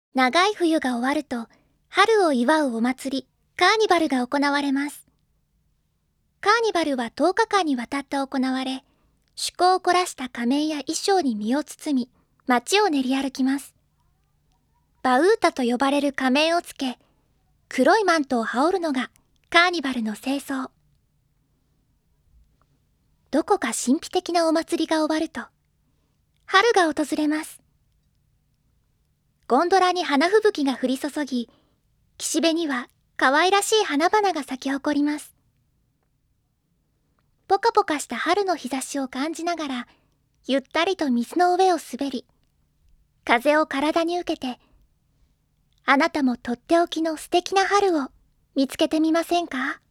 長い冬が終わると、春を祝うお祭り、カーニバルが行われます。カーニバルは10日間にわたって行われ、趣向を凝らした仮面や衣装に身を包み、街を練り歩きます。バウータと呼ばれる仮面をつけ、黒いマントを羽織るのがカーニバルの正装。どこか神秘的なお祭りが終わると、春が訪れます。ゴンドラに花吹雪が降り注ぎ、岸辺には可愛らしい花々が咲き誇ります。ポカポカした春の日差しを感じながら、ゆったりと水の上を滑り、風を体に受けて、あなたもとっておきの素敵な春を見つけてみませんか？